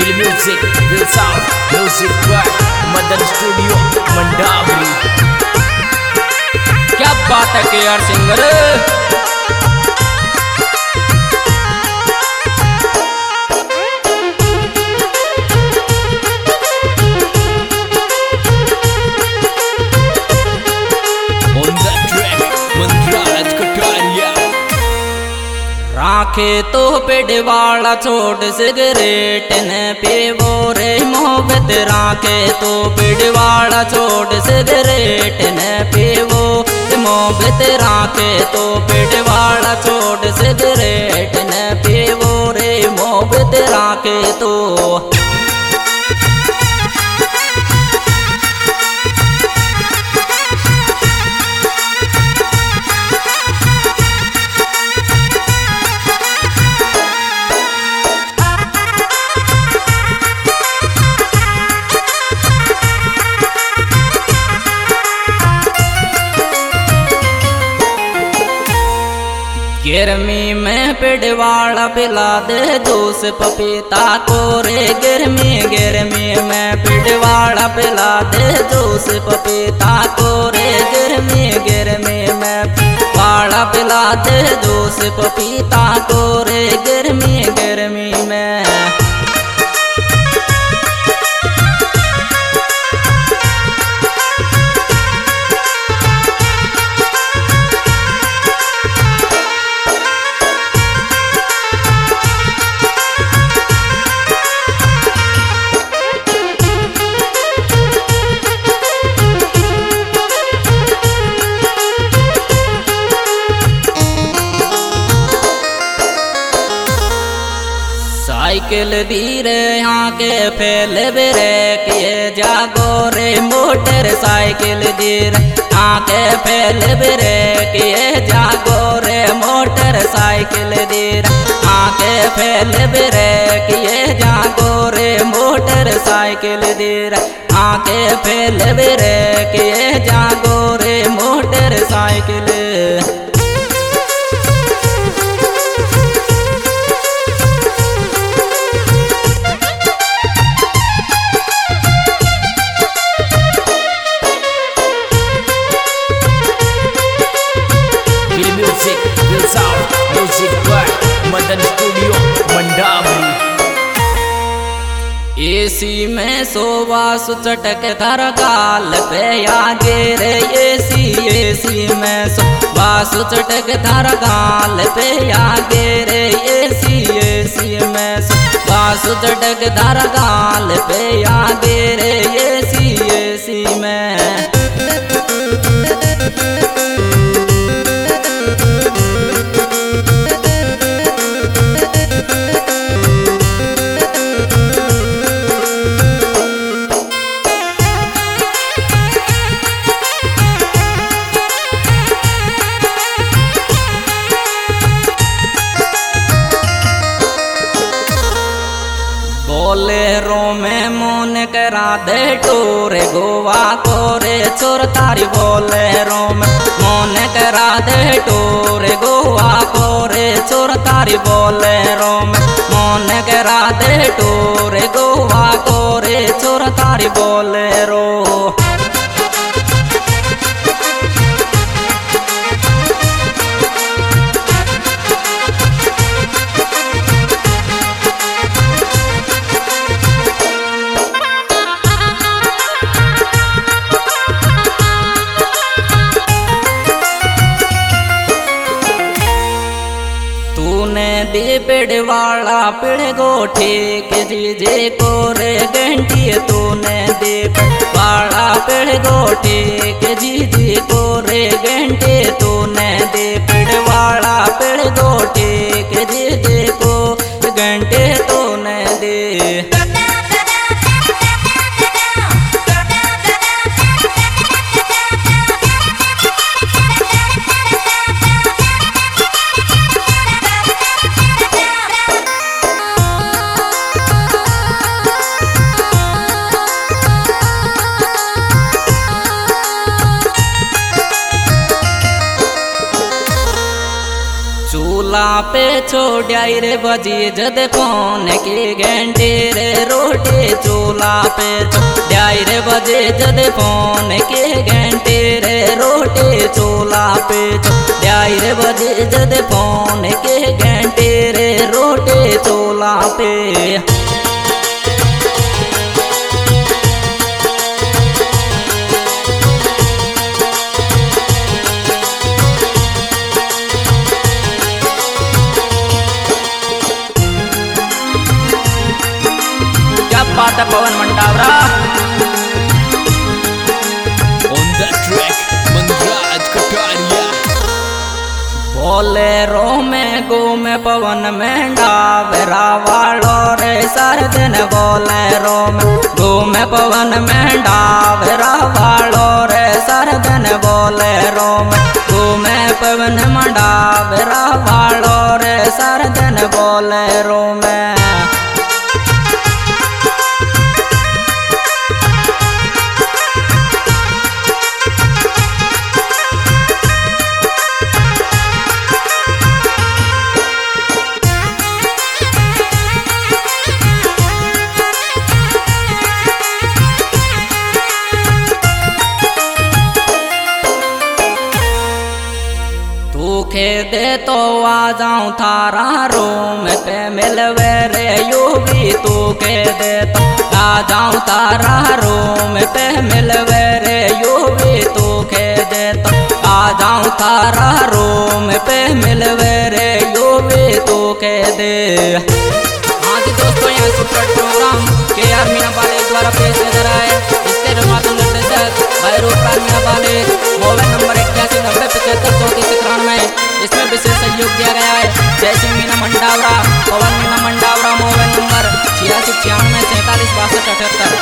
Will music, will sound, music by Madan studio Mandawari. क्या बात है के यार सिंगर। राखे तो पेड़वाड़ा छोड़ सिगरेट न पीवो रे मोहब्बत। राखे तो पेड़वाड़ा छोड़ सिगरेट न पीवो मोहब्बत। राखे तो पेड़वाड़ा छोड़ सिगरेट न पीवो रे मोहब्बत। राखे तो गर्मी में पेड़वाड़ा पिला दे जूस पपीता को रे। गर्मी में पेड़वाड़ा पिला दे जूस पपीता को रे। गर्मी में वाड़ा पिला दे जूस पपीता को रे। गर्मी में साइकिल धीरे यहाँ के फैल बेरे किए जागो रे। मोटर साइकिल धीरे यहाँ के फैल बेरे किए जागो रे। मोटर साइकिल धीरे यहाँ के फैल बेरे किए जागो रे। मोटर साइकिल धीरे यहाँ के फैल बेरे किए जागो रे। Motorcycle music by Madan studio Mandawari. AC में सोवा सुचटक धर गाल पे आगे रे। एसी में सोवा सुचटक धर गाल पे आगे रे। एसी में सोवा सुचटक धर गाल पे आगे रे। एसी में बोलेरो में मोन करा दे टोर गोवा को रे। चोर तारी बोलेरो में मोन करा दे टोर गोवा को रे। चोर तारी बोलेरो में मोन करा दे टोर गोवा को रे। चोर तारी बोलेरो दे पेड़वाड़ा पेड़ गोठे के जीजे को रे घंटी। तूने दे पेड़वाड़ा पेड़ गोठे के जीजे को रे घंटे। तूने दे पेड़वाड़ा पेड़ गोठे के जीजे को घंटे। तूने दे छोड़ाई रे बजी जद फोन की घंटे रे रोटी चूल्हा पे छोड़ाई रे बजी जद फोन की घंटे रे रोटी चूल्हा पे छोड़ाई रे बजी जद फोन की घंटे रे रोटी चूल्हा पे। बात Pawan Mandawara On the track, Manraj Kataria. Bolero में घूमे पवन में डावरा वालो रे सरदन बोलेरो में घूमे पवन में डावरा वालो रे सरदन बोलेरो में घूमे पवन में डावरा वालो रे सरदन बोलेरो में। दे तो आ जाऊं थारा रूम पे मिलवे रे यू भी तू के दे तो आ जाऊं तारा रूम पे मिलवे रे यू भी तू के दे तो आ जाऊं तारा रूम पे मिलवे रे यू भी तू के दे। हाँ जी दोस्तों, यहाँ सुपर प्रोग्राम के आर मीना वाले द्वारा पेश नजर आए। इसके निर्माता निर्देशक भाई रूपराज मीना वाले, मोबाइल नंबर 8190753493। इसमें विशेष सहयोग दिया गया है जय सिंह मीना मंडावरा, पवन मीना मंडावरा, मोबाइल नंबर 8696476278।